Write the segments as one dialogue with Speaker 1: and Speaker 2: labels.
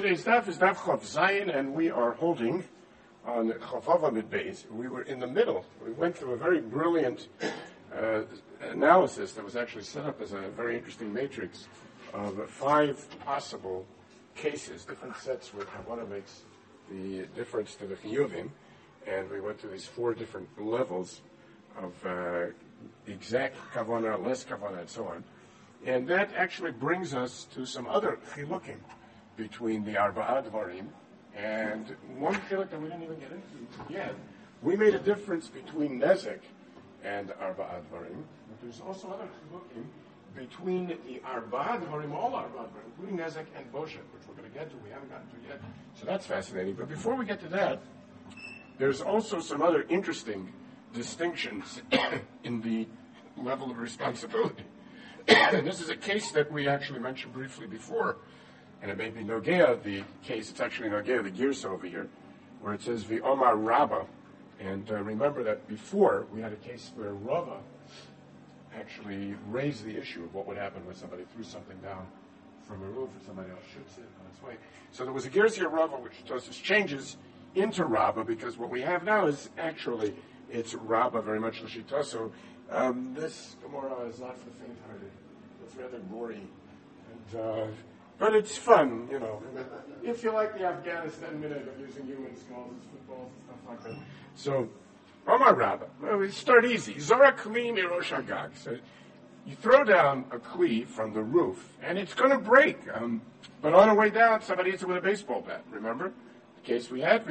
Speaker 1: today's daf is Daf Chav Zayin, and we are holding on Chavav Amid Beis. We were in the middle. We went through a very brilliant analysis that was actually set up as a very interesting matrix of 5 possible cases, different sets where Kavanah makes the difference to the Chiyuvim, and we went through these 4 different levels of exact Kavanah, less Kavanah, and so on. And that actually brings us to some other chilukim between the Arba'a Dvarim, and one chiluk that we didn't even get into yet. We made a difference between Nezek and Arba'a Dvarim, but there's also other chilukim between the Arba'a Dvarim, all Arba'a Dvarim, including Nezek and Boshet, which we're going to get to, we haven't gotten to yet. So that's fascinating. But before we get to that, there's also some other interesting distinctions in the level of responsibility. And this is a case that we actually mentioned briefly before, and it may be Nogea, the case, it's actually Nogea, the Girsa over here, where it says V'omar Rabba. And remember that before we had a case where Rava actually raised the issue of what would happen when somebody threw something down from a roof and somebody else shoots it on its way. So there was a Girsa Rava, which Tosfos changes into Rabba, because what we have now is actually, it's Rabba very much L'shitaso. This Gemara is not for the faint-hearted. It's rather gory, and but it's fun, you know. If you like the Afghanistan minute of using human skulls as footballs and stuff like that. So, Omar Rabba, well, we start easy. Zora Kli Mirosh Hagag. So you throw down a Kli from the roof, and it's going to break. But on the way down, somebody hits it with a baseball bat. Remember the case we had?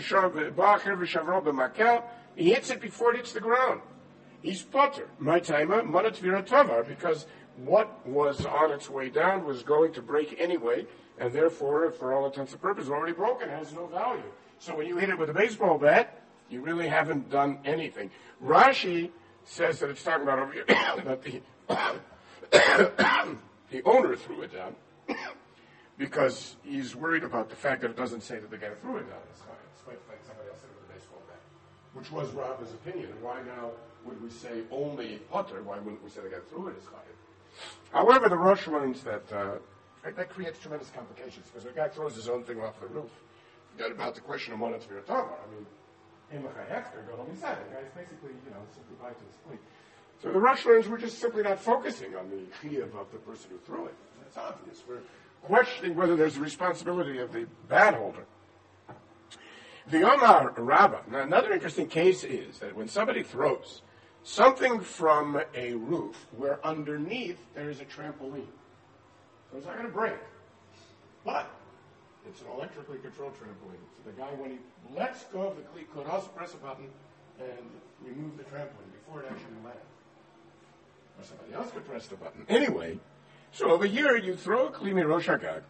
Speaker 1: He hits it before it hits the ground. He's potter. My timer, Manat Viratavar, because what was on its way down was going to break anyway, and therefore, for all intents and purposes, already broken, has no value. So when you hit it with a baseball bat, you really haven't done anything. Rashi says that it's talking about over here that the owner threw it down because he's worried about the fact that it doesn't say that the guy threw it down. It's quite like somebody else hit it with a baseball bat, which was Rabba's opinion. And why now would we say only potter? Why wouldn't we say the guy threw it as chayiv? However, the Rosh learns that that creates tremendous complications, because the guy throws his own thing off the roof. Forget about the question of Monat Viratama. I mean, in L'chayefter, God only said the guy's basically, simply by to his plea. So the Rosh learns we're just simply not focusing on the chiyav of the person who threw it. That's obvious. We're questioning whether there's a responsibility of the bad holder. The Omar Rabbah. Now, another interesting case is that when somebody throws something from a roof where underneath there is a trampoline, so it's not going to break, but it's an electrically controlled trampoline. So the guy, when he lets go of the cleat, could also press a button and remove the trampoline before it actually lands. Or somebody else could press the button. Anyway, so over here you throw a kli mirosh hagag,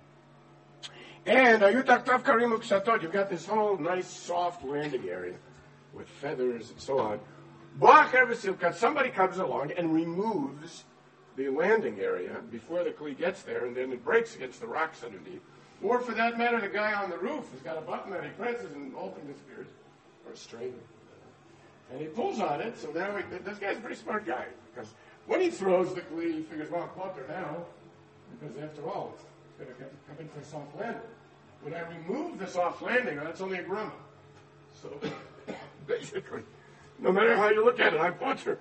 Speaker 1: and you've got this whole nice soft landing area with feathers and so on. Somebody comes along and removes the landing area before the kli gets there, and then it breaks against the rocks underneath. Or for that matter, the guy on the roof has got a button that he presses and the whole thing disappears. Or a string. And he pulls on it, so now this guy's a pretty smart guy. Because when he throws the kli, he figures, well, I'm potter now, because after all, it's going to come in for a soft landing. When I remove the soft landing, that's only a grumma. So, basically, no matter how you look at it, I'm potter.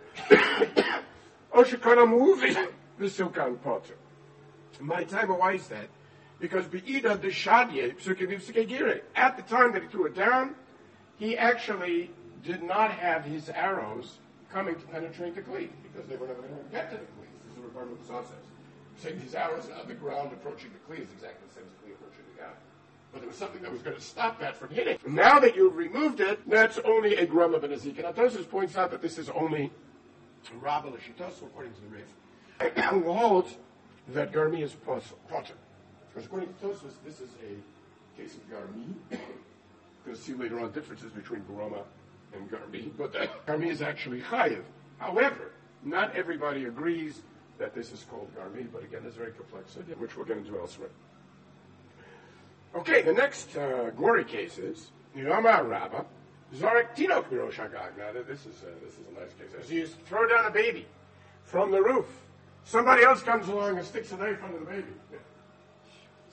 Speaker 1: Oshikana moving the silkan potter. My time, why is that? Because Be'ida Deshadye Psukim, at the time that he threw it down, he actually did not have his arrows coming to penetrate the cleat, because they were never going to get to the cleat. This is a requirement of the Saw says. Saying his arrows on the ground approaching the cleat is exactly the same as the cleat approaching the guy. But there was something that was going to stop that from hitting. Now that you've removed it, that's only a grumma ben azik. And Tosfos points out that this is only Rabba L'shitaso, according to the Rif, who holds that Garmi is potter. Because according to Tosfos, this is a case of Garmi. We're going to see later on differences between grumma and Garmi, but that Garmi is actually chayiv. However, not everybody agrees that this is called Garmi, but again, it's very complex, which we're going to do elsewhere. Okay, the next gory case is Yomar Rabba Zarek Tinok Mirosh Hagag. Now, this is a nice case. As you throw down a baby from the roof, somebody else comes along and sticks a knife under the baby.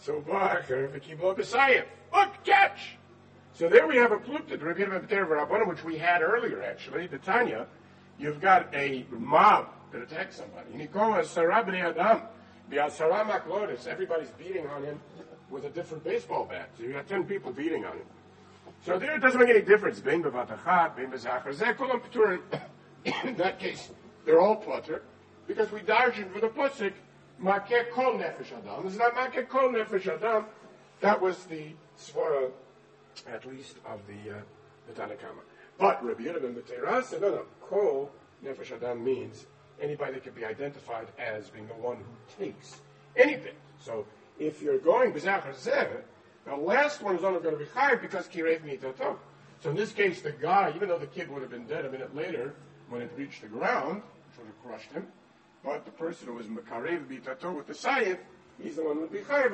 Speaker 1: So Bacher v'kiblo b'sayif. Look, catch! So there we have a plukta, Rabbi Yehuda ben Rabbanan, which we had earlier, actually, the Tanya. You've got a mob that attacks somebody. Nikola Sarah b'nei Adam. B'asara maklotis. Everybody's beating on him with a different baseball bat. So you got 10 people beating on him. So there it doesn't make any difference. Bein b'vatachat, bein b'zachar. Zeh kulam p'turin. In that case, they're all plutter, because we darshan for the pasuk, makeh kol nefesh adam. It's not makeh kol nefesh adam. That was the svara, at least, of the Tanakama. But Rabbi Yehuda ben Betera said, no, kol nefesh adam means anybody that can be identified as being the one who takes anything. So if you're going b'zachar zeh, the last one is only going to be chayiv because kirev mitato. So in this case, the guy, even though the kid would have been dead a minute later, when it reached the ground, which would have crushed him, but the person who was makarev mitato with the sayif, he's the one who would be chayiv.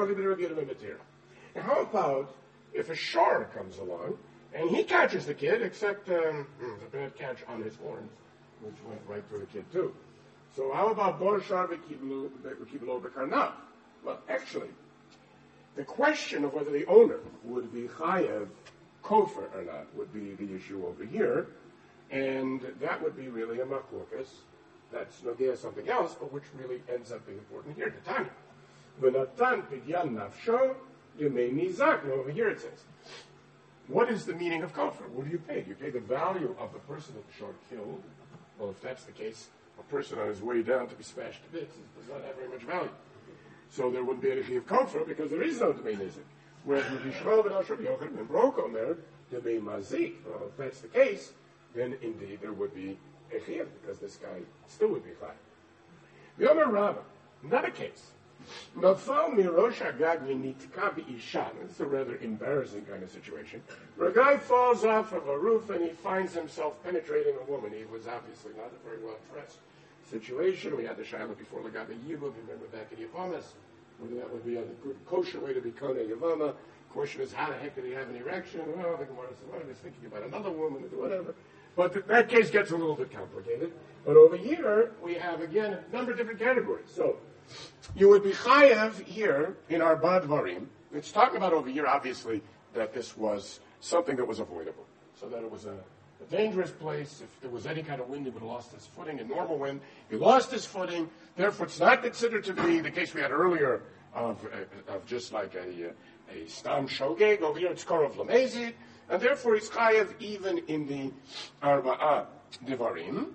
Speaker 1: Now how about if a shor comes along and he catches the kid, except a bad catch on his horns, which went right through the kid too. So how about bor shor v'kiblo b'karnav? Well, actually, the question of whether the owner would be chayev kofar or not would be the issue over here, and that would be really a maklukas. That's nogea something else, but which really ends up being important here. The Tanya, v'natan pidyan nafsho yemei nizak. Now over here it says, what is the meaning of kofar? What do you pay? Do you pay the value of the person that the shor killed? Well, if that's the case, a person on his way down to be smashed to bits does not have very much value. So there wouldn't be any fee of kofar because there is no debei nizik. Whereas with Yishmael ben Asher Yochanan and Baruch Omer, debei mazik. Well, if that's the case, then indeed there would be a chiyuv because this guy still would be chayiv. The Omer Rabbah, not a case. Nafal mirosh hagag nitka b'isha. This is a rather embarrassing kind of situation. Where a guy falls off of a roof and he finds himself penetrating a woman. He was obviously not a very well dressed situation. We had the Shiloh before Lagabe Yibub, remember back in Yavamas, whether that would be a good kosher way to be Kone Yavama. Question is, how the heck did he have an erection? Well, the Gemara said, well, he was thinking about another woman or whatever. But that case gets a little bit complicated. But over here, we have, again, a number of different categories. So, you would be chayev here in our Badvarim. It's talking about over here, obviously, that this was something that was avoidable. So that it was a dangerous place. If there was any kind of wind, he would have lost his footing. In normal wind, he lost his footing. Therefore, it's not considered to be the case we had earlier of just like a stam shogeg. Over here, it's korov lamezid, and therefore he's chayev even in the arba'ah divarim.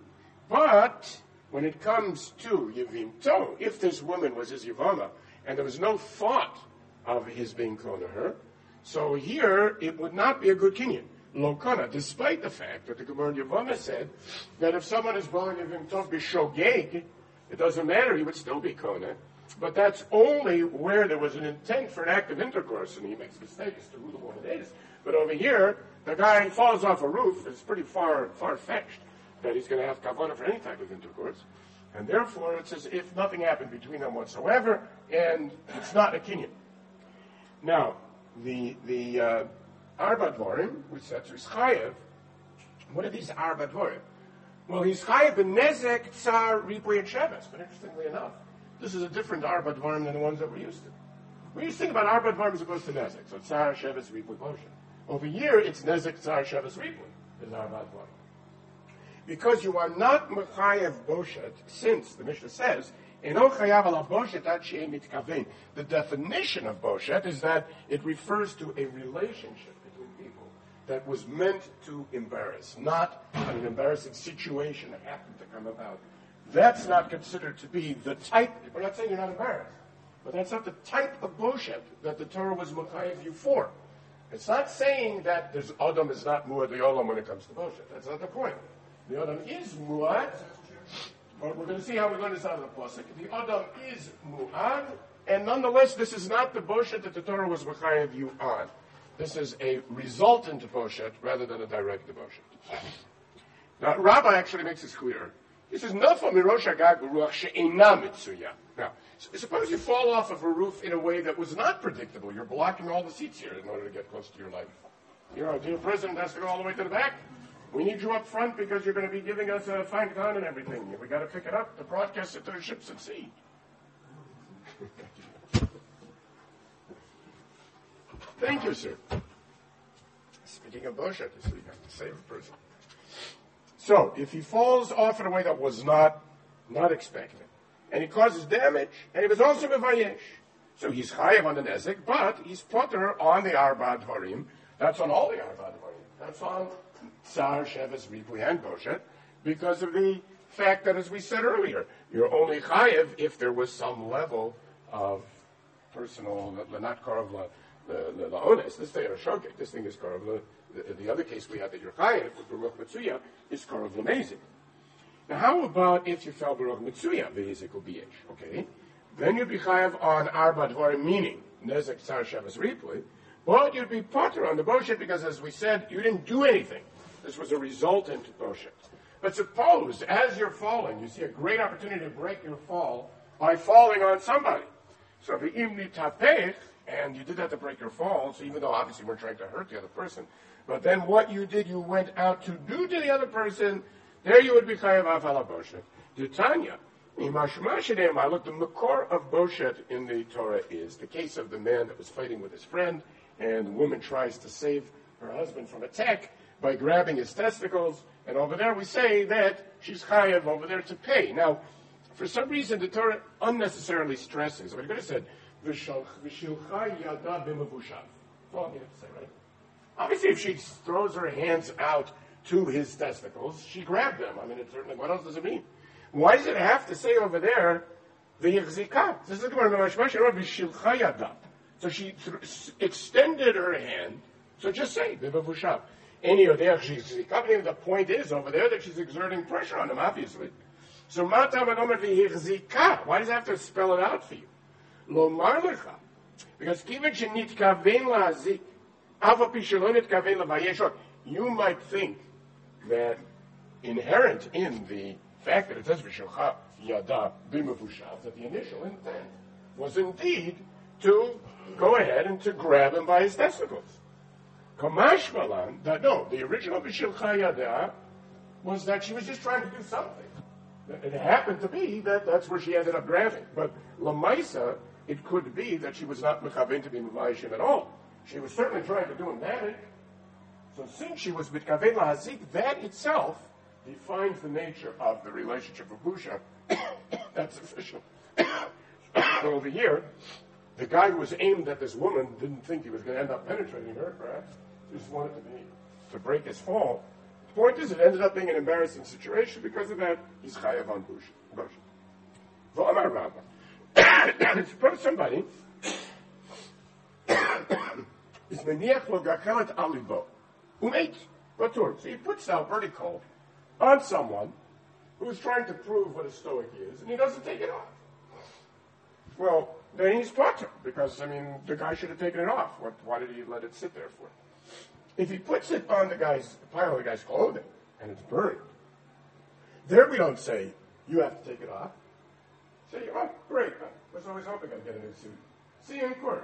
Speaker 1: But when it comes to yivim to, if this woman was his yivama, and there was no thought of his being kona her, so here it would not be a good kinyan. Lokana, despite the fact that the Gemara Yavama said that if someone is born Yivim Tov b'shogeg, it doesn't matter, he would still be kona. But that's only where there was an intent for an act of intercourse, and he makes mistakes as to who the woman is. But over here, the guy falls off a roof. It's pretty far-fetched that he's going to have kavanah for any type of intercourse. And therefore, it's as if nothing happened between them whatsoever, and it's not a kinyan. Now, the Arba Dvorim, which says he's chayev. What are these Arba Dvorim? Well, he's chayev b'nezek, tsar, ripuy, and sheves. But interestingly enough, this is a different Arba Dvorim than the ones that we're used to. We used to think about Arba Dvorim as opposed to nezek. So tsar, sheves, ripuy, poshen. Over here, it's nezek, tsar, sheves, ripuy is Arba Dvorim. Because you are not mechayev boshet, since the Mishnah says, the definition of boshet is that it refers to a relationship between people that was meant to embarrass, not an embarrassing situation that happened to come about. That's not considered to be the type. We're not saying you're not embarrassed, but that's not the type of boshet that the Torah was mechayev you for. It's not saying that there's Adam is not muad the olam when it comes to boshet. That's not the point. The Adam is muad. But we're going to see how we learn this out of the pasuk. The Adam is mu'ad, and nonetheless, this is not the boshet that the Torah was mechayev you on. This is a resultant boshet rather than a direct boshet. Now, Rabbah actually makes this clear. He says, "Nafal mirosh hagag b'ruach she'ena mitzuya." Now, suppose you fall off of a roof in a way that was not predictable. You're blocking all the seats here in order to get close to your life. Your dear president has to go all the way to the back. We need you up front because you're going to be giving us a fine gun and everything. We got to pick it up to broadcast it to the ships at sea. Thank you, sir. Speaking of bullshit, you have to save a person. So, if he falls off in a way that was not expected, and he causes damage, and he was also mevayesh, so he's chayav on the nezek, but he's potter on the arba dvarim. That's on all the arba dvarim. That's on tsar, sheves, ripui, and boshet, because of the fact that, as we said earlier, you're only chayav if there was some level of personal, not karav la'ones. This thing is shogeg. This thing is karav. The other case we had that you're chayav with baruch mitzuya is karav l'mezik. Now, how about if you fell baruch mitzuya v'hizik u'biyesh? Okay, then you'd be chayav on arba dvarim, meaning nezek, tsar, sheves, ripui, but you'd be potter on the boshet because, as we said, you didn't do anything. This was a resultant boshet. But suppose, as you're falling, you see a great opportunity to break your fall by falling on somebody. So if you imni tapech, and you did that to break your fall, so even though obviously you weren't trying to hurt the other person, but then what you did, you went out to do to the other person, there you would be chayav afala boshet. Titania, imashmashidim, look, the makor of boshet in the Torah is the case of the man that was fighting with his friend, and the woman tries to save her husband from attack by grabbing his testicles, and over there we say that she's chayav over there to pay. Now, for some reason, the Torah unnecessarily stresses. I mean, you could have said, "V'shilcha yada b'mavushav." That's all you have to say, right? Obviously, if she throws her hands out to his testicles, she grabbed them. I mean, it certainly, what else does it mean? Why does it have to say over there, v'yichzika? This is v'shilcha yada. So she extended her hand, so just say, b'mavushav. The point is over there that she's exerting pressure on him, obviously. So why does it have to spell it out for you? Because you might think that inherent in the fact that it says v'shilcha yada b'mavushav, that the initial intent was indeed to go ahead and to grab him by his testicles. Kamash malan, that no, the original v'shilcha yada was that she was just trying to do something. It happened to be that that's where she ended up grabbing. But lamaisa, it could be that she was not mekaven to be mavayishim at all. She was certainly trying to do him damage. So since she was mekaven lahazik, that itself defines the nature of the relationship of Busha. That's sufficient. So over here, the guy who was aimed at this woman didn't think he was going to end up penetrating her, perhaps. He just wanted to break his fall. The point is, it ended up being an embarrassing situation. Because of that, he's chayav on Busha. V'amar Rabba. Suppose somebody is meniach lo gachelet alibo umeit batur. So he puts out vertical on someone who's trying to prove what a stoic is, and he doesn't take it off. Well, then he's potter, because, I mean, the guy should have taken it off. Why did he let it sit there for? If he puts it on the pile of the guy's clothing, and it's burned, there we don't say, you have to take it off. Say, oh, great, I was always hoping I'd get a new suit. See you in court.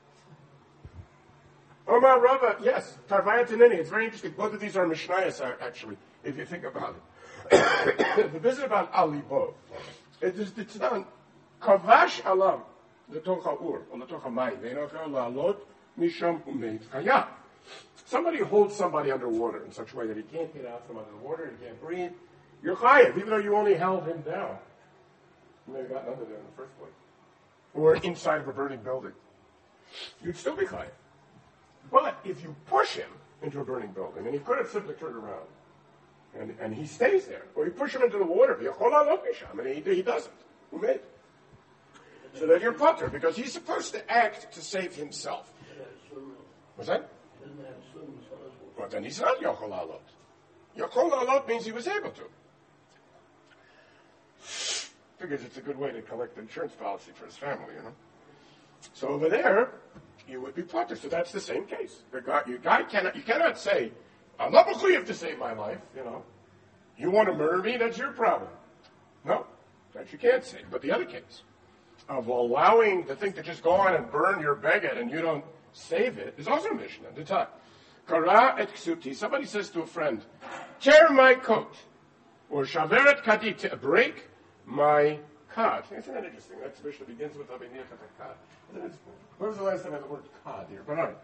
Speaker 1: Omar Rava, yes, Tarvaya Tanini, it's very interesting. Both of these are Mishnayos, actually, if you think about it. The business about Alibo, it's done. Kavash alam, letocha ur, or letocha mayim, ve'enochel la'alot misham umeit chaya. Somebody holds somebody underwater in such a way that he can't get out from under the water, he can't breathe. You're chayav, even though you only held him down. You may have gotten under there in the first place. Or inside of a burning building. You'd still be chayav. But if you push him into a burning building, and he could have simply turned around, and he stays there, or you push him into the water, and he doesn't. Who made? So then you're potter, because he's supposed to act to save himself. What's that? Well, then he's not Yochol Alot. Yochol Alot means he was able to. Figures it's a good way to collect insurance policy for his family, you know. So over there, you would be potter. So that's the same case. You cannot say, I'm not mechuyev to save my life, you know. You want to murder me, that's your problem. No, that you can't say. But the other case of allowing the thing to just go on and burn your beged and you don't save it is also a Mishnah. The time. Kara et ksuti. Somebody says to a friend, tear my coat. Or shaveret kadi, break my cod. Isn't that interesting? That Mishnah begins with Abiniyat Kad. When was the last time I had the word cod here? But all right.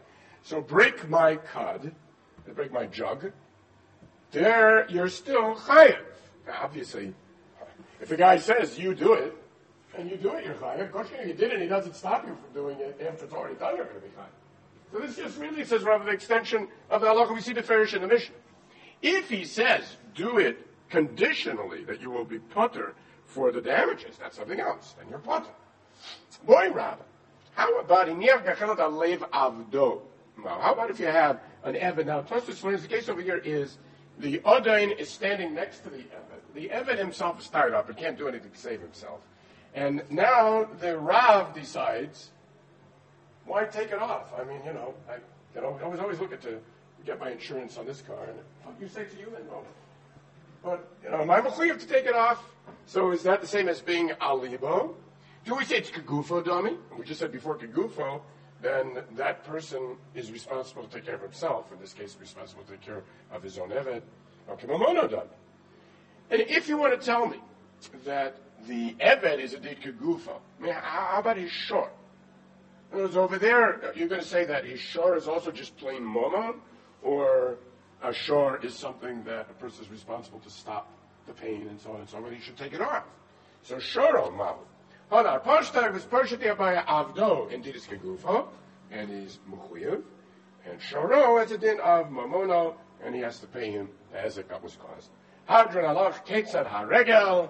Speaker 1: So break my cod, break my jug, there you're still chayev. Now, obviously, if the guy says you do it, and you do it, you're chayev. Of course, if you did it, he doesn't stop you from doing it after it's already done, you're going to be chayev. So this just really says, rather, the extension of the halacha we see the Farish in the Mishnah. If he says, do it conditionally, that you will be potter for the damages, that's something else, then you're potter. Boy, Rabbi, how about avdo? Now, how about if you have an Eved? Now, Tosfos explains the case over here is the Odain is standing next to the Eved. The Eved himself is tired up and can't do anything to save himself. And now the Rav decides, why take it off? I mean, I was always looking to get my insurance on this car, and you say to you, then no. But, am I mechuyev to take it off? So is that the same as being alibo? Do we say it's kegufo, dummy? We just said before kegufo, then that person is responsible to take care of himself. In this case, responsible to take care of his own eved. Okay, momono dummy. And if you want to tell me that the eved is indeed kegufo, I mean, how about his shor? In other words, over there, you're going to say that his shor is also just plain momo, or a shor is something that a person is responsible to stop the pain and so on and so on, he should take it off. So shoro mahu. Hadar Pashtag was Parshati Abaya Avdo, indeed is Kegufo, and he's Mechuyev, and Shoro has a din of Mamono, and he has to pay him as it was caused. Hadran Alach Ketzad HaRegel,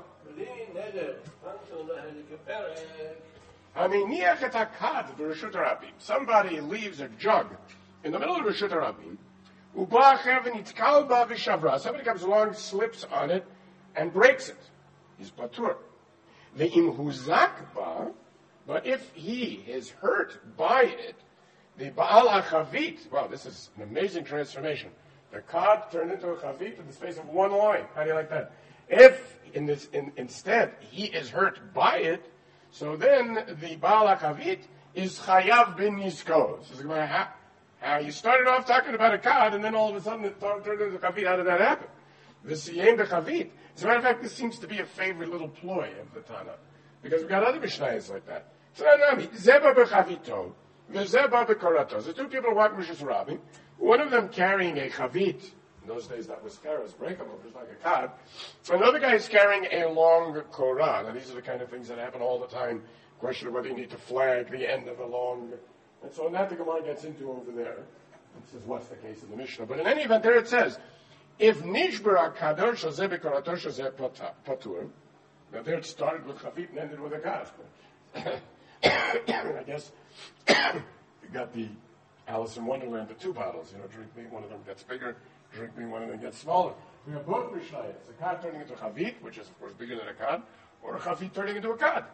Speaker 1: Haminiach et HaKad V'Reshut HaRabim. Somebody leaves a jug in the middle of Reshut HaRabim, Uba Chev Nitkal Ba V'Shavra. Somebody comes along, slips on it, and breaks it. He's Patur. The imhuzak, but if he is hurt by it, the Baal HaChavit, wow, this is an amazing transformation. The cod turned into a chavit in the space of one line. How do you like that? If instead he is hurt by it, so then the Baal HaChavit is chayav bin yizko. So how you started off talking about a cod, and then all of a sudden it turned into a chavit. How did that happen? The siyem b'chavit. As a matter of fact, this seems to be a favorite little ploy of the Tana, because we've got other Mishnayos like that. So Zeba b'chavito, v'zeba b'korato. The two people walk Rishus Rabim, one of them carrying a chavit. In those days, that was fair, it's breakable, just like a cod. Another guy is carrying a long korah. Now, these are the kind of things that happen all the time. Question of whether you need to flag the end of a long. And so that the Gemara gets into over there. This is what's the case in the Mishnah. But in any event, there it says, if nishbara kador shazeh b'korato shazeh patur, now there it started with chavit and ended with a kaf. I guess you got the Alice in Wonderland, the two bottles. Drink me, one of them gets bigger. Drink me, one of them gets smaller. We have both mishnayos. A kad turning into a chavit, which is of course bigger than a kad, or a chavit turning into a kad.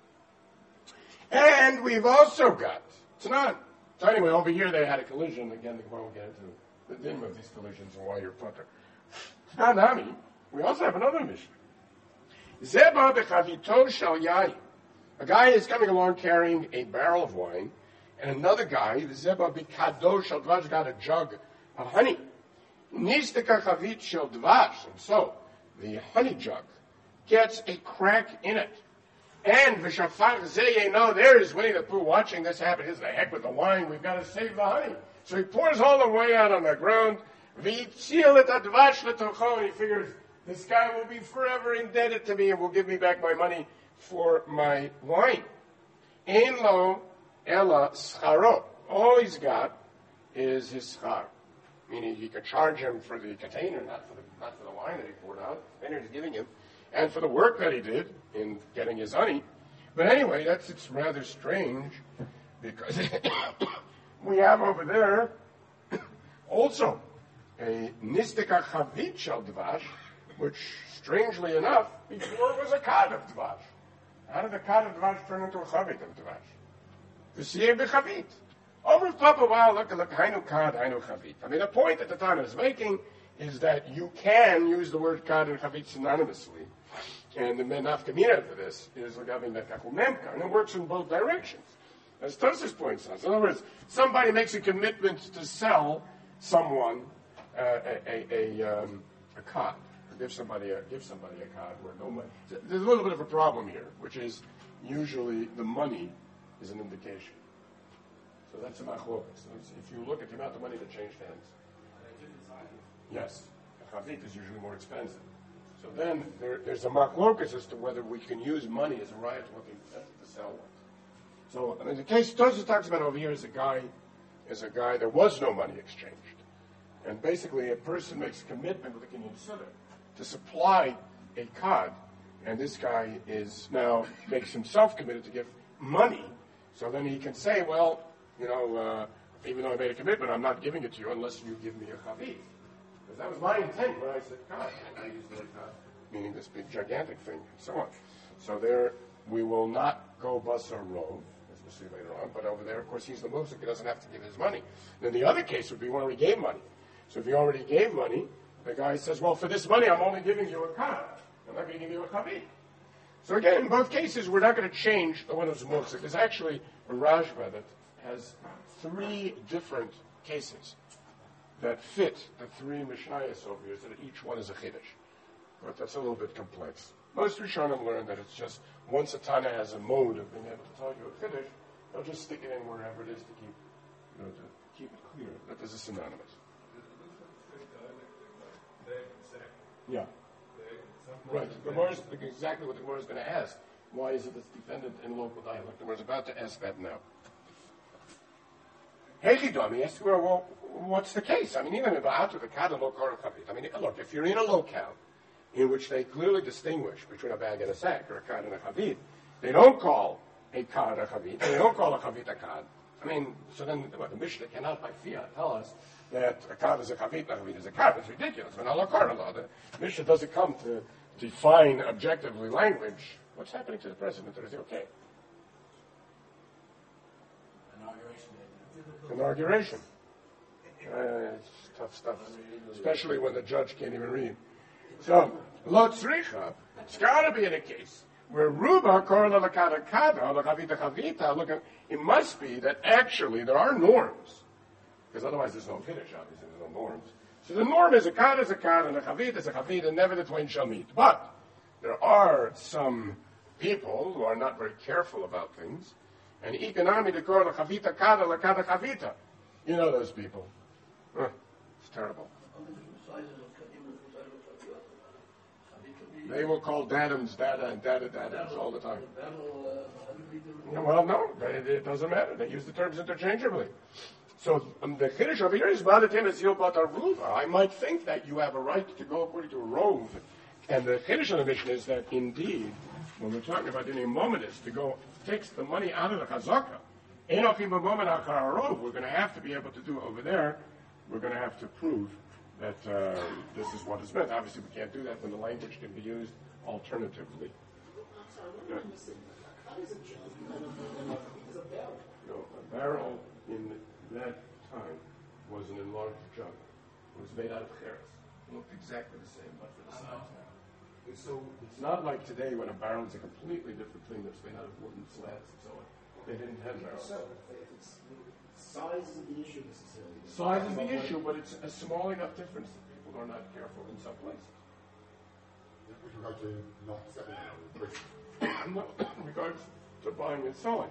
Speaker 1: And we've also got Tanan. So anyway, over here they had a collision. Again, the Gemara will get into the din of these collisions and why you're putter. Tanami, we also have another mission. Zeba b'chavito shal yayin. A guy is coming along carrying a barrel of wine, and another guy, the Zeba b'kado shal dvash, got a jug of honey. Nistika chavit shal dvash, and so the honey jug gets a crack in it. And v'shafach zeh there is Winnie the Pooh watching this happen. He's the heck with the wine. We've got to save the honey. So he pours all the way out on the ground. V'yitzil et advash l'tocho. And he figures this guy will be forever indebted to me and will give me back my money for my wine. Ein lo ela scharo. All he's got is his schar. Meaning he could charge him for the container, not for the wine that he poured out. The container he's giving him. And for the work that he did in getting his honey. But anyway, it's rather strange because we have over there also a nistika chavit shel dvash, which strangely enough, before it was a kad of dvash. How did the kad of dvash turn into a chavit of dvash? The siyeh b'chavit. Over the top of a while, look, hainu kad, hainu chavit. I mean, the point that the Tana is making is that you can use the word kad and chavit synonymously. And the nafkamina for this is regarding mekaku memka, and it works in both directions. As Tosfos points out. In other words, somebody makes a commitment to sell someone a cod, or give somebody a cod where no money. There's a little bit of a problem here, which is usually the money is an indication. So that's a machlokas. So if you look at the amount of money that changed hands. Yes. A chavit is usually more expensive. So then there's a machlokas as to whether we can use money as a right to what the sell wants. So I mean, the case Tosfos talks about over here is a guy there was no money exchanged. And basically a person makes a commitment with the Kenyan Siddur to supply a cod, and this guy is now makes himself committed to give money, so then he can say, well, even though I made a commitment, I'm not giving it to you unless you give me a chavit. Because that was my intent when I said cod. I used the word cod, meaning this big gigantic thing, and so on. So there, we will not go basar rov, as we'll see later on, but over there, of course, he's the mufsik, he doesn't have to give his money. Then the other case would be when he gave money. So if he already gave money, the guy says, well, for this money, I'm only giving you a cod. I'm not going to give you a chavit. So again, in both cases, we're not going to change the one who's mufsik. There's actually a Rashba that has 3 different cases that fit the 3 Mishnayos over here, so that each one is a chiddush. But that's a little bit complex. Most Rishonim learn that it's just, once a Tana has a mode of being able to tell you a chiddush, they'll just stick it in wherever it is to keep it clear that this is synonymous. Yeah. Right. The Gemara is exactly what the Gemara is going to ask. Why is it that's defended in local dialect? The Gemara is about to ask that now. Hechidami asks, well, what's the case? I mean, even about the kad and lokar chavit. I mean, look, if you're in a locale in which they clearly distinguish between a bag and a sack, or a kad and a chavit, they don't call a kad a chavit, and they don't call a chavit a kad. I mean, so then the Mishnah cannot by fiat tell us that a kad is a chavit, a chavit is a kad. It's ridiculous. When Allah law, the Mishnah doesn't come to define objectively language. What's happening to the president? Or is he okay? Inauguration. It's tough stuff, especially when the judge can't even read. So, lo tzricha, it's got to be in a case where ruba korla lakada kada lakavita chavita. Look, it must be that actually there are norms, because otherwise there's no finish. Obviously, there's no norms. So the norm is a kad is a kad and a chavit is a chavit, and never the twain shall meet. But there are some people who are not very careful about things, and economy to call a chavita kada la kada chavita. You know those people. It's terrible. They will call dadams dada and dada dadams all the time. Well, no, it doesn't matter. They use the terms interchangeably. So the Kiddush over here is Badatim is Yilbat Aruva. I might think that you have a right to go according to a rove. And the Kiddush of the Mishnah is that indeed, when we're talking about in a moment is to go takes the money out of the Chazaka. Enochim moment rove. We're going to have to be able to do over there. We're going to have to prove that this is what is meant. Obviously, we can't do that when the language can be used alternatively. No, a barrel in that time was an enlarged jug. It was made out of cheres. It looked exactly the same, but for the size now. So it's not like today when a barrel is a completely different thing that's made out of wooden slats and so on. They didn't have barrels.
Speaker 2: So size is the issue necessarily.
Speaker 1: Size is the issue, but it's a small enough difference that people are not careful in some places.
Speaker 3: With regard to not selling
Speaker 1: In regards to buying and selling.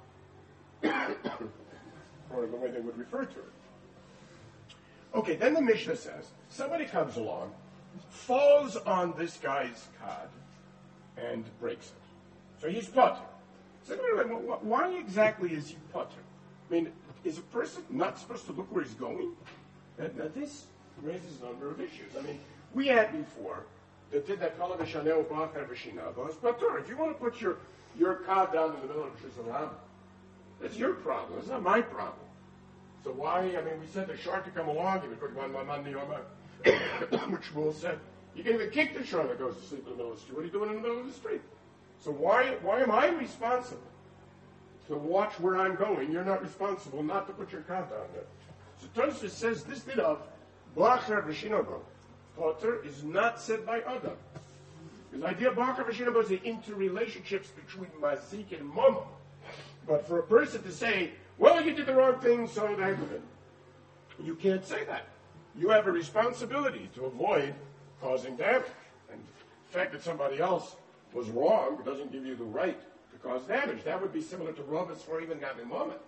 Speaker 1: Or the way they would refer to it. Okay, then the Mishnah says, somebody comes along, falls on this guy's cod, and breaks it. So he's putter. So why exactly is he putter? I mean, is a person not supposed to look where he's going? Now this raises a number of issues. I mean, we had before that did that Kala V'Shaneu B'Achar V'Shina B'Os Patur. If you want to put your cod down in the middle of Shizarab, that's your problem. It's not my problem. So why? I mean, we said the shark to come along. He would put one man which Shmuel said. You can even kick the shark that goes to sleep in the middle of the street. What are you doing in the middle of the street? So why am I responsible to watch where I'm going? You're not responsible not to put your cod down there. So Tosfos says this bit of B'Achar V'Shinobo Potter is not said by Adam. The idea of B'Achar V'Shinobo is the interrelationships between Mazik and Mama. But for a person to say, well, you did the wrong thing, so that you can't say that. You have a responsibility to avoid causing damage. And the fact that somebody else was wrong doesn't give you the right to cause damage. That would be similar to Rovas for even having moment.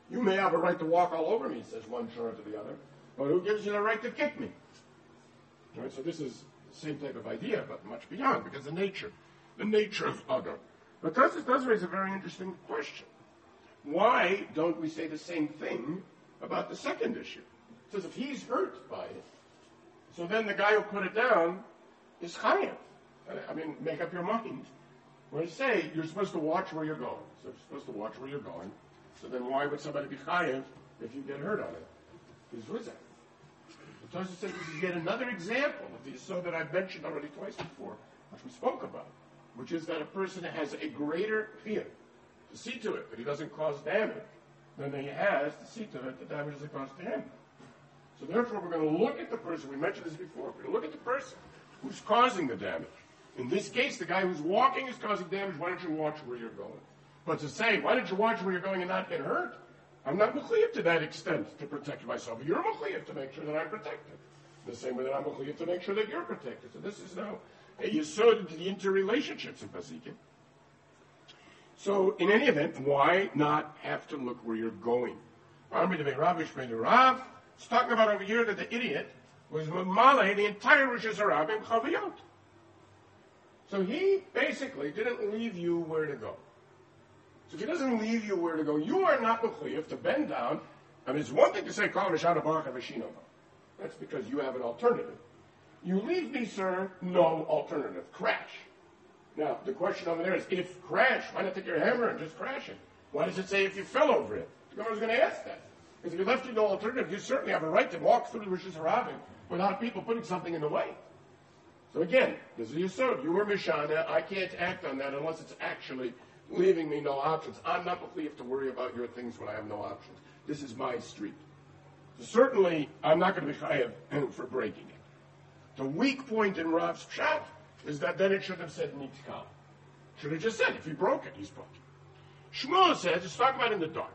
Speaker 1: You may have a right to walk all over me, says one shore to the other, but who gives you the right to kick me? Right, so this is the same type of idea, but much beyond, because the nature of other. But this does raise a very interesting question. Why don't we say the same thing about the second issue? It says if he's hurt by it, so then the guy who put it down is chayav. I mean, make up your mind. When you say you're supposed to watch where you're going, so if you're supposed to watch where you're going, so then why would somebody be chayav if you get hurt on it? Because what is that? The Tosfos says this is yet another example of the yesod that I've mentioned already twice before, which we spoke about, which is that a person has a greater fear to see to it that he doesn't cause damage than he has to see to it that damage doesn't cause to him. So therefore, we're going to look at the person. We mentioned this before. We're going to look at the person who's causing the damage. In this case, the guy who's walking is causing damage. Why don't you watch where you're going? But to say, why don't you watch where you're going and not get hurt? I'm not mechuyev to that extent to protect myself. You're mechuyev to make sure that I'm protected. The same way that I'm mechuyev to make sure that you're protected. So this is now a yesod into the interrelationships in Pasikim. So in any event, why not have to look where you're going? It's talking about over here that the idiot was Mamale the entire Rosh Hashanah in Chaviyot. So he basically didn't leave you where to go. So if he doesn't leave you where to go, you are not mechuyev to bend down. I mean, it's one thing to say, Kol Mishana Baruch HaVashinova. That's because you have an alternative. You leave me, sir, no alternative. Crash. Now, the question over there is, if crash, why not take your hammer and just crash it? Why does it say if you fell over it? The Gemara was going to ask that. Because if you left you no alternative, you certainly have a right to walk through the Rosh Hashanah without people putting something in the way. So again, this is yesod. You were Mishana. I can't act on that unless it's actually leaving me no options. I'm not mechuyev to worry about your things when I have no options. This is my street. So certainly, I'm not going to be chayav for breaking it. The weak point in Rav's pshat is that then it should have said nitkal. Should have just said, if he broke it, he's broken. Shmuel says, it's talking about in the dark.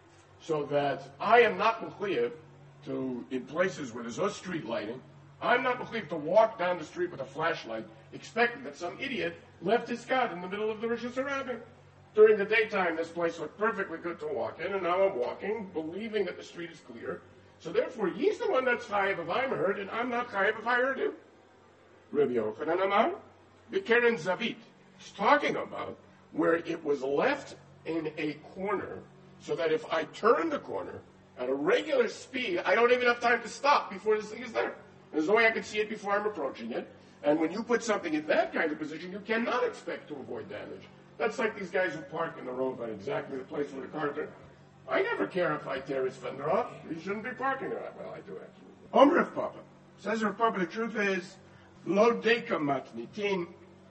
Speaker 1: So that I am not mechuyev to, in places where there's no street lighting, I'm not mechuyev to walk down the street with a flashlight expecting that some idiot left his cot in the middle of the Rosh Hashanah. During the daytime, this place looked perfectly good to walk in, and now I'm walking, believing that the street is clear. So therefore, he's the one that's chayav if I'm hurt, and I'm not chayav if I hurt him. Rabbi Yochanan Amar, the Keren Zavit, is talking about where it was left in a corner, so that if I turn the corner at a regular speed, I don't even have time to stop before this thing is there. There's no way I can see it before I'm approaching it. And when you put something in that kind of position, you cannot expect to avoid damage. That's like these guys who park in the road by exactly the place where the car turns. I never care if I tear his fender off. He shouldn't be parking there. Well, I do actually. Omer of Papa. Says Rav Papa, the truth is, lo deka matnitin,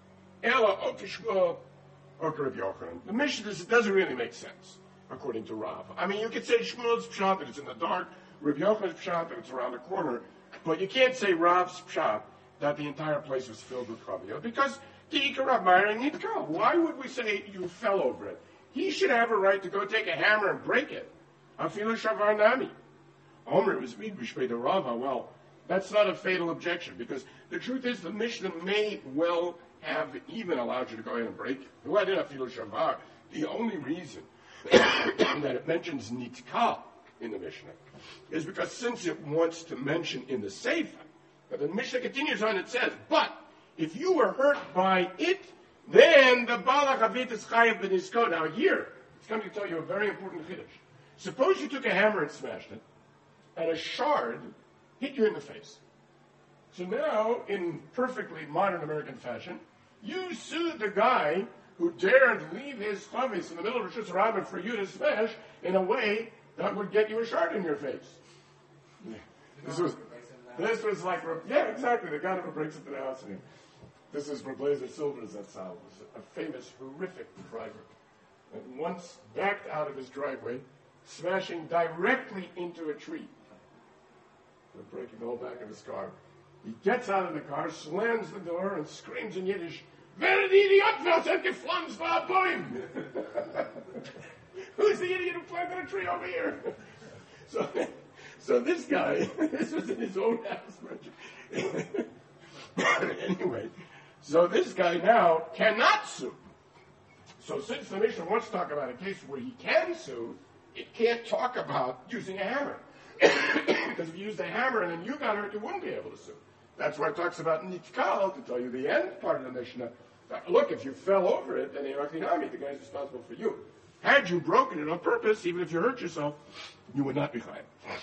Speaker 1: ela okishmo okarav Yochanan. The mission is, it doesn't really make sense, according to Rav. I mean, you could say Shmuel's pshat, that it's in the dark, Rav Yochanan's pshat, that it's around the corner, but you can't say Rav's pshat, that the entire place was filled with Chaviyot, because why would we say you fell over it? He should have a right to go take a hammer and break it. Afilu shavar nami. Omer was mid b'shvei Rava. Well, that's not a fatal objection, because the truth is the Mishnah may well have even allowed you to go ahead and break it. Why did afilu shavar? The only reason that it mentions nitkal in the Mishnah is because since it wants to mention in the Sefer, but the Mishnah continues on, it says, but if you were hurt by it, then the Balach Avit is chayav b'nisko. Now here, it's coming to tell you a very important chiddush. Suppose you took a hammer and smashed it, and a shard hit you in the face. So now, in perfectly modern American fashion, you sued the guy who dared leave his chavis in the middle of Rosh Hashanah for you to smash in a way that would get you a shard in your face. This was like, yeah, exactly. The guy never breaks into the house anymore. This is Reblazer Silver's Zatzal, a famous, horrific driver. And once backed out of his driveway, smashing directly into a tree. And breaking the whole back of his car. He gets out of the car, slams the door, and screams in Yiddish, "Wer die Idiot, wer hat gepflanzt war ein Bäum?" Who's the idiot who planted a tree over here? So this guy, this was in his own house. Anyway, so this guy now cannot sue. So since the Mishnah wants to talk about a case where he can sue, it can't talk about using a hammer. Because if you used a hammer and then you got hurt, you wouldn't be able to sue. That's why it talks about nitkal, to tell you the end part of the Mishnah. Look, if you fell over it, then the guy's responsible for you. Had you broken it on purpose, even if you hurt yourself, you would not be chayav.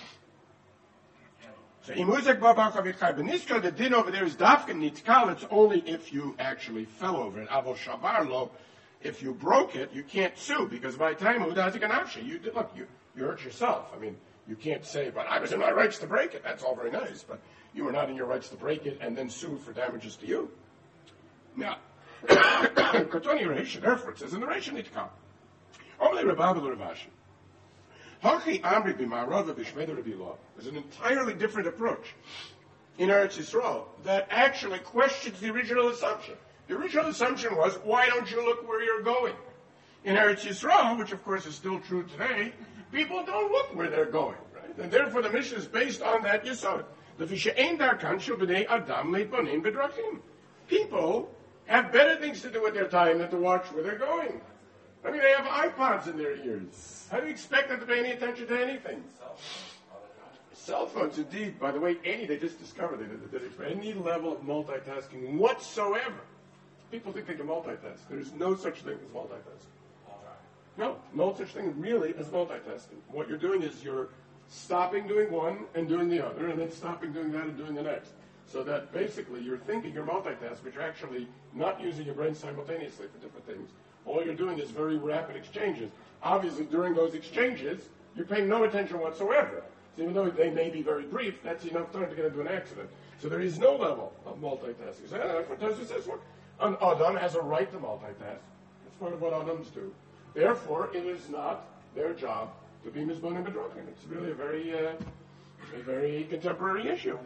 Speaker 1: So imuzak babach avit beniskal, the din over there is dafka nitkal. It's only if you actually fell over it. Avo shabarlo, if you broke it, you can't sue because by the time you hurt yourself. I mean, you can't say, but I was in my rights to break it. That's all very nice, but you were not in your rights to break it and then sue for damages to you. Now, Katoni Reish, therefore it says in the Reish nitkal. Only Rabbi Ravashi. Hachi Amri b'Ma'arava b'Shmei Rabbi Law. There's an entirely different approach in Eretz Yisrael that actually questions the original assumption. The original assumption was, why don't you look where you're going? In Eretz Yisrael, which of course is still true today, people don't look where they're going, right? And therefore the mission is based on that yesod. The Vishain Darkan Shel B'nei Adam Leitbonim B'Drachim. People have better things to do with their time than to watch where they're going. I mean, they have iPods in their ears. How do you expect them to pay any attention to anything? Cell phones, indeed. By the way, they just discovered that for any level of multitasking whatsoever, people think they can multitask. There's no such thing as multitasking. No such thing really as multitasking. What you're doing is you're stopping doing one and doing the other, and then stopping doing that and doing the next. So that basically you're thinking you're multitasking, but you're actually not using your brain simultaneously for different things. All you're doing is very rapid exchanges. Obviously, during those exchanges, you're paying no attention whatsoever. So even though they may be very brief, that's enough time to get into an accident. So there is no level of multitasking. So that's what Tosfos says. Look, an Adam has a right to multitask. It's part of what Adams do. Therefore, it is not their job to be Mizbonim B'Drachim. It's really a very contemporary issue.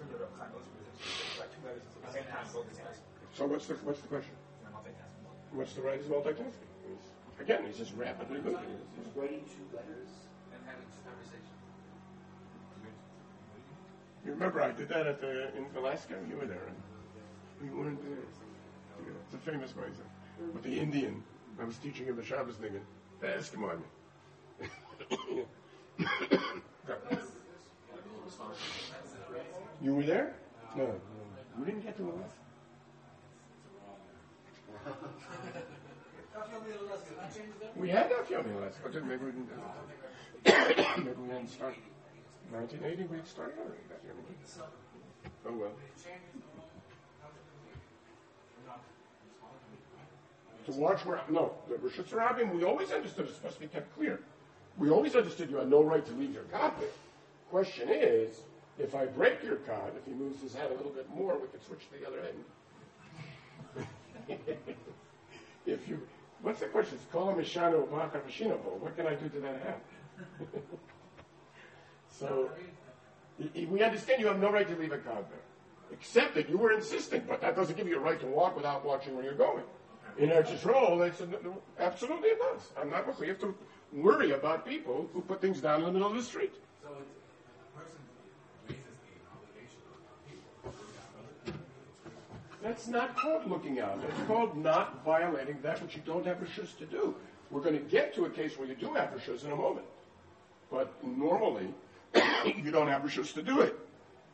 Speaker 1: So what's the question? What's the right is multitasking? Again, he's just rapidly moving.
Speaker 2: He's writing 2 letters
Speaker 4: and having 2 conversations.
Speaker 1: You remember I did that in Alaska? You were there. We weren't there. Yeah, it's a famous Meiser. With the Indian, I was teaching him the Shabbos thing, the Eskimo. You were there? No. We didn't get to Alaska. We had Daf Yomi Alaska, but maybe we didn't. Maybe we hadn't started. 1980, we had started already. Daf Yomi. Oh well. To watch where the Rishus Rabbim, we always understood it's supposed to be kept clear. We always understood you had no right to leave your card there. Question is, if I break your card, if he moves his head a little bit more, we could switch to the other end. What's the question? It's call him Mishano Machar Mashinabo. What can I do to that hand? So, we understand you have no right to leave a card there. Except that you were insisting, but that doesn't give you a right to walk without watching where you're going. In Eretz Yisrael, absolutely it does. I'm not. We have to worry about people who put things down in the middle of the street.
Speaker 4: So a person raises the obligation.
Speaker 1: That's not called looking out. It's called not violating that which you don't have rishus to do. We're going to get to a case where you do have rishus in a moment. But normally, you don't have rishus to do it.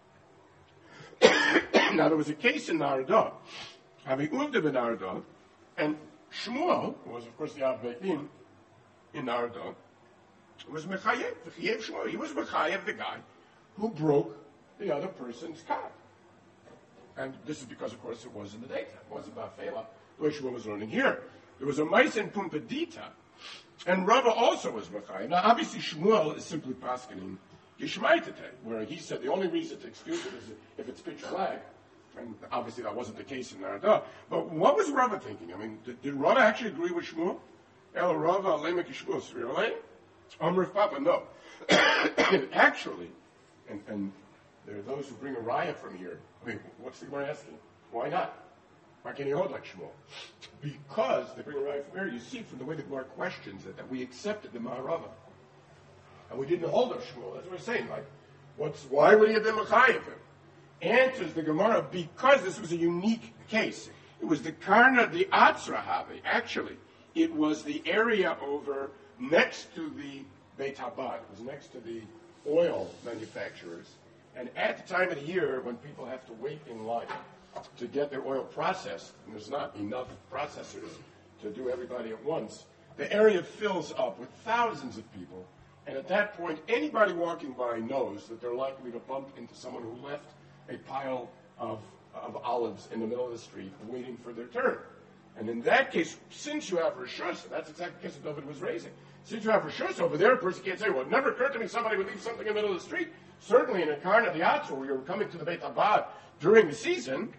Speaker 1: Now, there was a case in Narada, having Uvda ben Narada, and Shmuel, who was, of course, the Av Beit Din in Narada, was Mechayev. Shmuel. He was Mechayev, the guy who broke the other person's card. And this is because, of course, it was in the daytime. It wasn't about Fela, the way Shmuel was learning here. There was a Maisa in Pumbedita, and Rava also was Mechayev. Now, obviously, Shmuel is simply paskening Gishmaitete, where he said the only reason to excuse it is if it's pitch black. And obviously that wasn't the case in Narada. But what was Rava thinking? I mean, did Rava actually agree with Shmuel? El Rava Alemek Shmuel Svirale? Amr Papa, no. Actually, and there are those who bring a raya from here. I mean, what's the Gemara asking? Why not? Why can't he hold like Shmuel? Because they bring a raya from here. You see from the way the Gemara questions it that we accepted the Maharava. And we didn't hold up Shmuel. That's what we're saying. Like, why would he have been Mechayev him? Answers the Gemara, because this was a unique case. It was the Karna, the Atzrahavi. Actually, it was the area over next to the Beit Habad. It was next to the oil manufacturers. And at the time of the year when people have to wait in line to get their oil processed, and there's not enough processors to do everybody at once, the area fills up with thousands of people. And at that point, anybody walking by knows that they're likely to bump into someone who left a pile of olives in the middle of the street waiting for their turn. And in that case, since you have Rishus, that's exactly the case that David was raising. Since you have Rishus over there, a person can't say, well, it never occurred to me somebody would leave something in the middle of the street. Certainly in a Karna the Atzor, where you're coming to the Beit Habad during the season,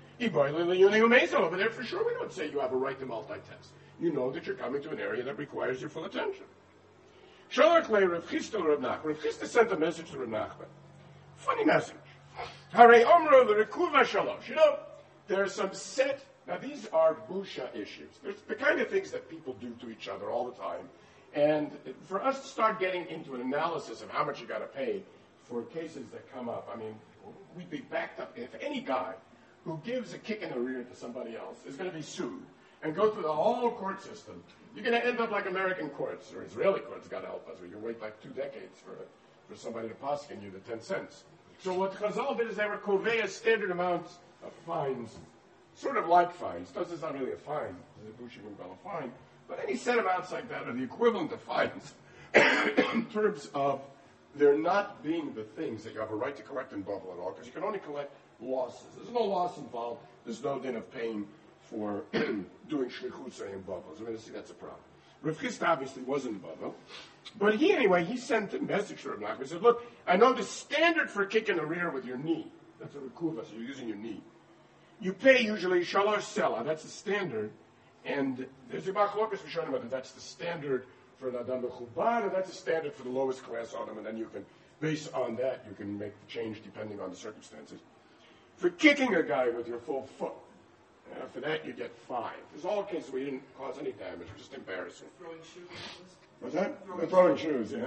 Speaker 1: over there, for sure we don't say you have a right to multitask. You know that you're coming to an area that requires your full attention. Shalach le Rav Chisda Rav Nachman. Rav Chisda sent a message to Rav Nachman. Funny message. Hare Omro l'Rekuva Shalosh. You know, there are some set. Now these are busha issues. There's the kind of things that people do to each other all the time. And for us to start getting into an analysis of how much you got to pay for cases that come up, I mean, we'd be backed up. If any guy who gives a kick in the rear to somebody else is going to be sued and go through the whole court system, you're going to end up like American courts or Israeli courts, God help us, where you wait like 2 decades for somebody to poskin you the 10 cents. So what Chazal did is they were kovei standard amounts of fines, sort of like fines. This is not really a fine, it's a bushi a fine, but any set amounts like that are the equivalent of fines in terms of there not being the things that you have a right to collect in Bavel at all, because you can only collect losses. There's no loss involved. There's no din of paying for doing shlichut in Bavel. So see that's a problem. Rav Chisda obviously wasn't Bavel, but he sent a message to Rav Nachman. He said, look, I know the standard for kicking the rear with your knee, that's a rekuva, so you're using your knee. You pay usually shalosh sela, that's the standard, and there's a machlokas Rishonim about that's the standard for an adam mechuban, and that's the standard for the lowest class adam, and then you can, based on that, you can make the change depending on the circumstances. For kicking a guy with your full foot, for that you get 5. There's all cases where you didn't cause any damage, just embarrassing.
Speaker 4: Throwing shoes.
Speaker 1: What's that? Throwing shoes, yeah.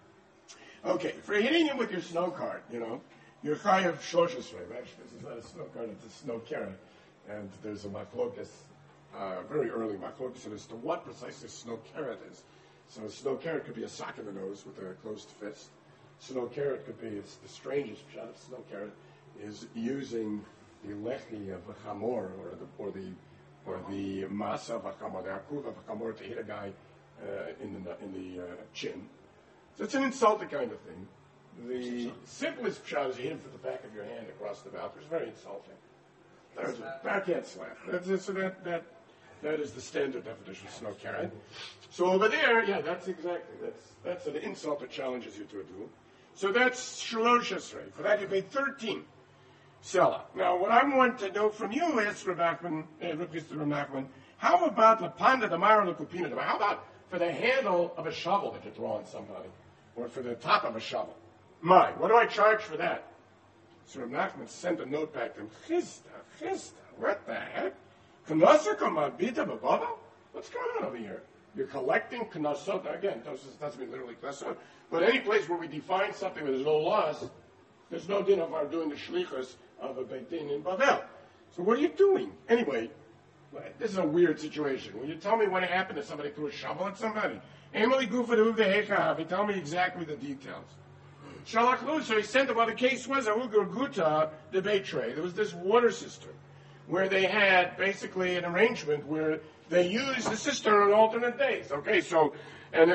Speaker 1: Okay, for hitting him with your snow cart, you're chayav shloshis rei. Actually, this is not a snow cart, it's a snow carrot. And there's a machlokas, very early machlokas as to what precisely snow carrot is. So a snow carrot could be a sock in the nose with a closed fist. Snow carrot could be, it's the strangest shot of snow carrot, is using the lechi of a chamor, or the masa of a chamor, the akuv of a chamor to hit a guy in the chin. So it's an insulting kind of thing. The simplest shot is you hit him for the back of your hand across the mouth, which is very insulting. There's a backhand slap. That is the standard definition of snow carrot. So over there, that's exactly, that's an insult that challenges you to a duel. So that's shalosh esrei. For that you pay 13 sela. Now what I want to know from you is, Rav Nachman, how about the panda, the mara, the kupina? How about for the handle of a shovel that you throw on somebody? Or for the top of a shovel? What do I charge for that? So Rav Nachman sent a note back to him. Chisda, what the heck? What's going on over here? You're collecting knesot. Again, doesn't mean literally knesot, but any place where we define something where there's no loss, there's no din of our doing the shlichus of a beit din in Bavel. So what are you doing? Anyway, this is a weird situation. Will you tell me what happened if somebody threw a shovel at somebody? Emily Gufa, tell me exactly the details. Shalach Lu, so he sent him, well, the case was a Guta, the Beitre. There was this water cistern where they had basically an arrangement where they used the cistern on alternate days. Okay, so, and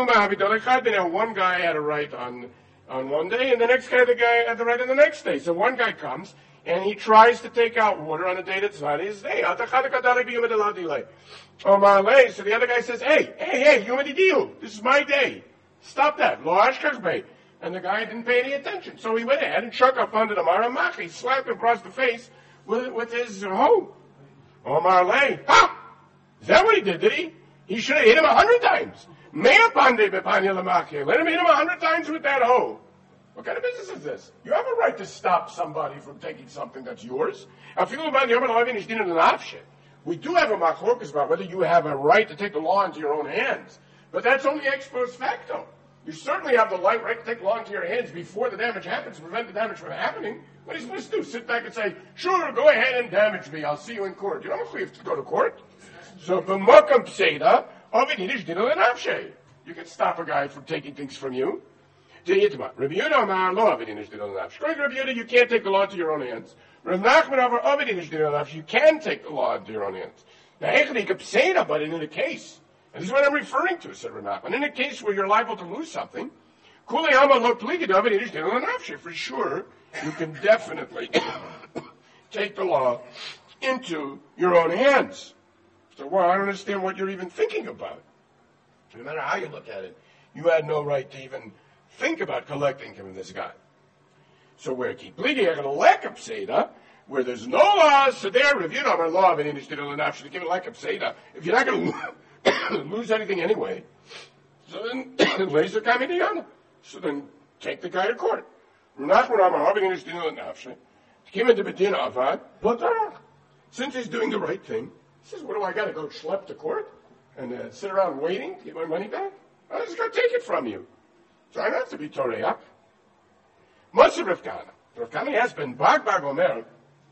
Speaker 1: one guy had a right on one day, and the next guy had the right on the next day. So one guy comes, and he tries to take out water on a day that's not his day. So the other guy says, hey, this is my day. Stop that. And the guy didn't pay any attention. So he went ahead and shook up under the Maramach. He slapped him across the face with his hoe. Omar Lay. Ha! Is that what he did he? He should have hit him 100 times. Let him hit him 100 times with that hoe. What kind of business is this? You have a right to stop somebody from taking something that's yours. We do have a machlokas about whether you have a right to take the law into your own hands. But that's only ex post facto. You certainly have the right to take the law into your hands before the damage happens to prevent the damage from happening. What are you supposed to do? Sit back and say, sure, go ahead and damage me. I'll see you in court. You don't have to go to court. So, you You can stop a guy from taking things from you. Rabbi Yehuda Amar lo aved inish didol nafsh. According to Rabbi Yehuda, you can't take the law into your own hands. Rabbi Nachman Amar aved inish didol nafsh. You can take the law into your own hands. Now, Echadi Kapseda, but in a case, and this is what I'm referring to, said Rabbi Nachman, in a case where you're liable to lose something, Kulei Amar lo pligid aved inish didol nafsh. For sure, you can definitely take the law into your own hands. So, well, I don't understand what you're even thinking about. No matter how you look at it, you had no right to even think about collecting from this guy. So where keep bleeding, I'm going to lack of Seder, where there's no laws, so there, reviewed on our law of an industry to the option to give it lack of Seder. If you're not going to lose anything anyway, so then laser kamidiyana. So then take the guy to court. Since he's doing the right thing, he says, what do I got to go schlep to court and sit around waiting to get my money back? I'm just going to take it from you. So I don't have to be Toreach. Moshe Rav Kahana. Rav Kahana has been Bag Omer.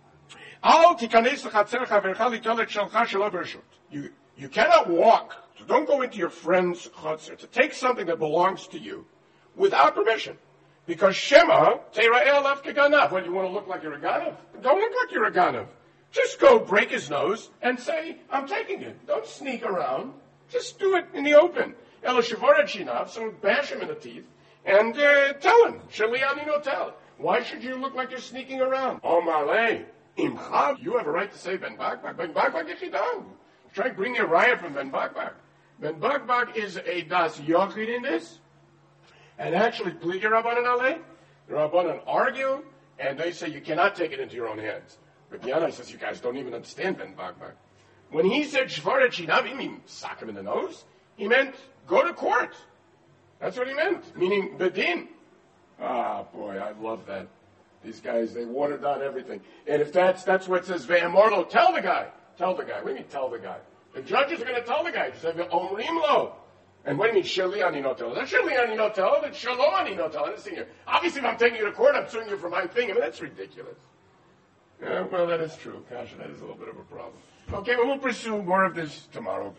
Speaker 1: You cannot walk, so don't go into your friend's chutzner to take something that belongs to you without permission. Because Shema, Teira'el Lav Keganav. What, you want to look like you're a Ganav? Don't look like you're a Ganav. Just go break his nose and say, I'm taking it. Don't sneak around. Just do it in the open. Ela Shavoret Shinav, so bash him in the teeth and tell him. Shaliani no tell. Why should you look like you're sneaking around? Oh, Malay. Imchav, you have a right to say Ben Bakbak. Ben Bakbak Yechidam. Try to bring a riot from Ben Bakbak. Ben Bakbak is a Das Yochid in this. And actually, plead your Rabbanan Ale. The Rabbanan argue, and they say you cannot take it into your own hands. But Yana says, you guys don't even understand Ben Bakbak. When he said Shvaret Shinav, he mean sock him in the nose. He meant go to court. That's what he meant. Meaning Bedin. Ah, boy, I love that. These guys, they watered down everything. And if that's what it says, Ve'amorlo, tell the guy. Tell the guy. What do you mean tell the guy? The judges are going to tell the guy. Just say, Omrim lo. And what do you mean, Shali ani notel? That's Shali ani notel. That's Shalom ani notel. I'm here. Obviously, if I'm taking you to court, I'm suing you for my thing. I mean, that's ridiculous. Yeah, well, that is true. Kasha, that is a little bit of a problem. Okay, well, we'll pursue more of this tomorrow.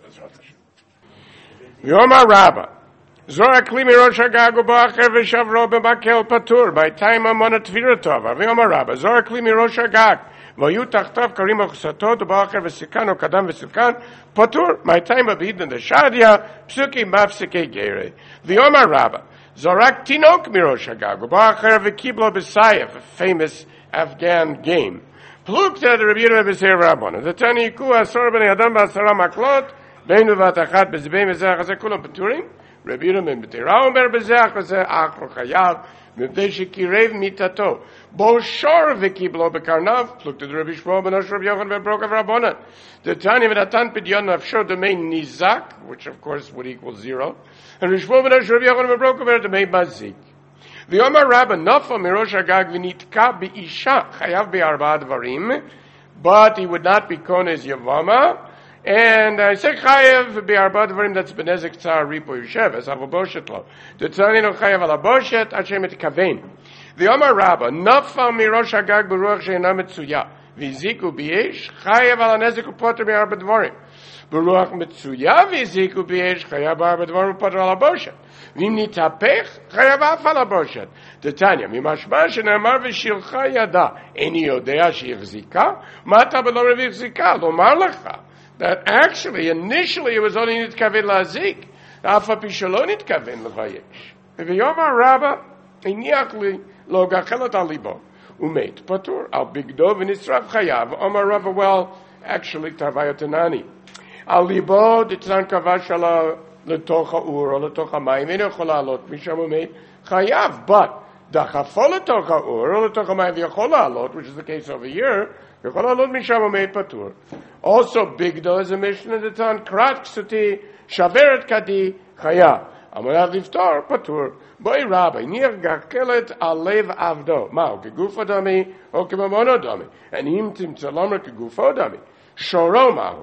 Speaker 1: Yoma Rabba. Zora klimi rosh hagagu ba'acher v'shavro b'makel patur. By time amona tviratova. Yoma Rabba. Zora klimi rosh hagag. V'yu tachtav karim achsatot ba'acher v'sikan o kadam v'sikan patur. My time abid in the shadia psuki mafsike gere. Yoma Rabba. Zorak tinok mirosh hagagu ba'acher v'kiblo b'sayev. A famous Afghan game. Plukta the Rabbi Yehuda b'seir Rabbana. The Tani Yiku Asor b'nei Adam b'asara maklot beinu v'atachat b'zbeim b'zeh chazeh kulam p'turim. Rabbi Yehuda ben b'teira omer b'zeh chazeh achro chayav mipnei shekirev mitato. Bo shor v'kiblo b'karnav. Plukta the Rabbi Shmuel ben Asher Rabbi Yochanan ben Brokav Rabbana. The Tani v'natan pidyon nafsho domain nizak, which of course would equal 0. And Rabbi Shmuel ben Asher Rabbi Yochanan ben Brokav domain mazik. The Omar Rabba Nafa Mirosh Hagag V'nitka B'isha Chayav B'arba Dvarim, but he would not be Kones Yavama. And I say Chayav B'arba Dvarim, that's B'nezek Tzar Ripo Yushev, as Avoboshet Lo. The Tzanino Chayav Alaboshet, Hashem Et Kavein. The Omar Rabba Nafa Mirosh Hagag B'ruach She'ena Metzuya, V'ziku B'yesh, Chayav Alanezek Upoter B'arba Dvarim. B'ruach Metzuya, V'ziku B'yesh, Chayav B'arba Dvarim Upoter Alaboshet. Vim nitapech chayav af al haboshet. Tanya mimashma shene'amar v'shilcha yada eni yodea she'yachzika mata b'lo revichzika lomar lecha. That actually, initially, it was only nitkaven lazik. Af api shelo nitkaven levayesh. V'yomar Rabba iniach li lo gachelot al libo umet patur al bigdo v'nisrav chayav. Omar Rabba, well, actually, tavayotanani al libo ditzan kavashala לתוך האור או לתוך המים, אינו יכול לעלות משם ומת חייב, but דחפו לתוך האור או לתוך המים ויכול לעלות, which is the case over here, יכול לעלות משם ומת פטור. Also, bigdo is a mission at the time, קרת כסותי, שברת כדי חייב. אמרת לפתור, פטור. בואי רבי, ניר גחלת על לב עבדו. מהו, כגופו דמי או כממונו דמי? אם תמצא לומר כגופו דמי. שורו מהו?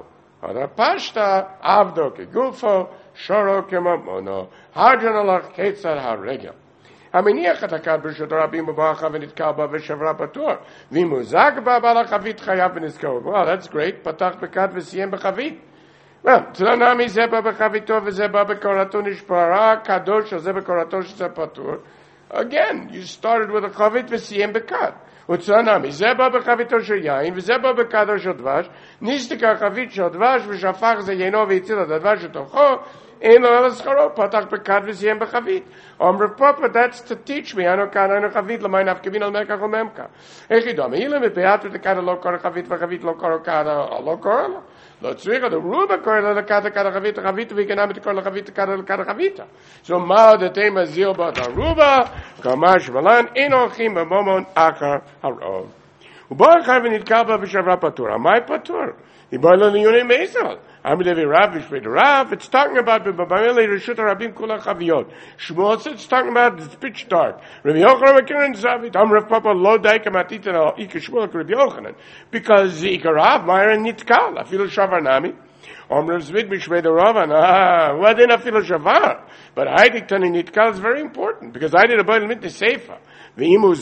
Speaker 1: הרפשת עבדו כגופו, שורו כממונו, הרג'ן הלך כיצד הרגל. המניח את הכד ברשות הרבים בברכה ונתקל בה ושברה פטור, ואם הוא זג בה בעל החבית חייב ונזכרו. Well, that's great, פתח בכד וסיים בחבית. Well, Tzanami Zeba Bechavito V'Zeba Bekorato Nishpara Kadosh Zeba Korato Patur. Again, you started with a Chavit V'Siyem Bekat. Utzanami Zeba Bechavito Shayain V'Zeba Bekadosh Odvash Nistika Chavit Shodvash V'Shafach Zeyeno V'Yitzila Dadvash Utocho Ein Lo Elascharo Patach Bekat V'Siyem Bechavit. Rav Papa, that's to teach me. I know Chavit L'Mayin Avkevin Al Merkach Ol Memka. Echidom Ilim V'Beat V'Tekad Lo Kor Chavit V'Chavit Lo Kor Kada Lo Kor Lo Tzricha the Ruba Kor Lo Kada Kada Chavit Chavit V'Kenam Kor Lo Chavit Kada Kada Chavita. So Mao the Tema Zil Bat Aruba Kamash Valan Enochim B'Momon Achar Harov. Ubar Chavin Nitkaba V'Shavra Patur. Amai Patur. Ibar Lo Liyunim Meisel. It's talking about Shmuel, it's talking about it's pitch dark. Because Ikarav, Meir and Nitkal, Afil Shavarnami. What in Afil Shavar? But I think Tani Nitkal is very important because I did a Baal Mint Seifa. We're over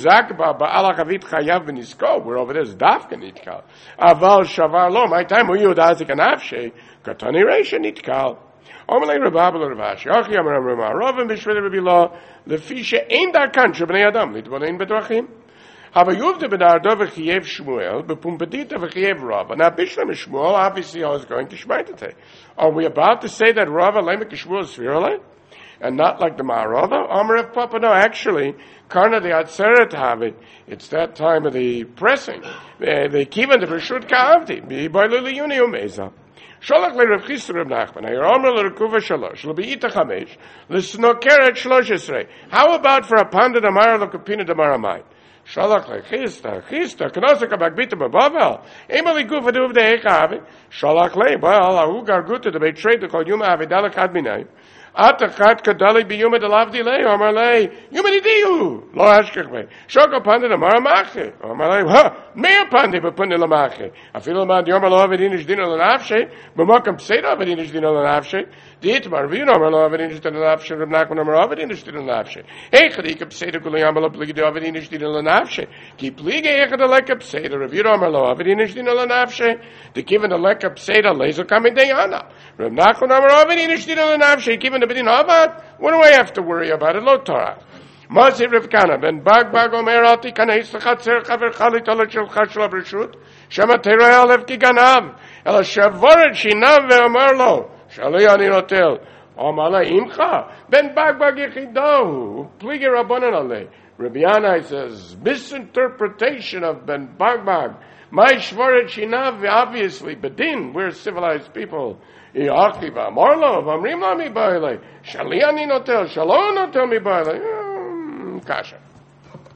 Speaker 1: there is Dafka Nitkal. Aval Shavar Lo, my time who you dazik an Avshe, Katani Reisha Nitkal. Omelay Rababel Ravashi, Achi Amar Rama, Rovim Bishved Rabbi Lo, Lefisha Ein Darkan Shabnei Adam, Litvolein Bedrachim. Havayuv de Benardo v'Chiev Shmuel, Bepumpedita v'Chiev Rava. Now Bishlam Shmuel, obviously I was going to Shmaitete. Are we about to say that Rava Lemek Shmuel Svirale? And not like the Ma'arava? Amar of Papa, no, actually, Karna the Atzeret Havit, it's that time of the pressing. The Kivan the Rishut Ka'avti, B'Ibai Lili Umeza. Sholach le Rav Chisda Rav Nachman, Ayar Omer le Rekuva Shalosh, L'Be'ita Chamesh, L'Snokeret Shlosh Esrei. How about for a Pandit Amar L'Kupina D'Maramai? Sholach le Chisda, Knosek HaBagbita B'Bavel, Emeli Gufa Duv De'echa Havit, Sholach le, well, Ahu Garguta the Betrayed the Kol Yuma Avidala Kadminai, Atachat Kadali Biyuma de Lavdi Le, Omarle, Yumadidiu, Lo Ashkech Me, Shoko Pandit Amaramache, Omarle, ha, Mea Pandit Bapundit Lamache, Afilo Man Yomar Lo Avidinish Dino Lanavshe, B'Mokam Seda Avidinish Dino Lanavshe, Dietmar Vino Omar Lo Avidinish Dino Lanavshe, Rabnakman Omar Avidinish Dino Lanavshe, Echadikab Seda Guliamal Pligi Avidinish Dino Lanavshe, Keep Liga Echadalekab Seda, Review Omar Lo Avidinish Dino Lanavshe, the given the Lekab Seda, Laser Coming Dayana, Rabnakman Omar Avidinish Dino Lanavshe, given the Bidin Havad, what do I have to worry about it? Lo Torah. Mazi Rivkana, ben Bag Omerati, Kanais Chatzer, Chaver Chalit, Olachel Chashla Brishut, Shema Terah Alev Kiganav, El Shavoret Shinav Veomerlo, Shaliani Hotel, Omala Imcha, ben Bag Yechidahu, Plige Rabbanan Ale. Rabbi Yanai says, misinterpretation of ben Bag. My Shvoret Shinav, obviously, Bedin, we're civilized people. Iachiva, Marlo, Vamrim Lami Baile, Shaliani Notel, Shalom Notel Mi Baile. Kasha.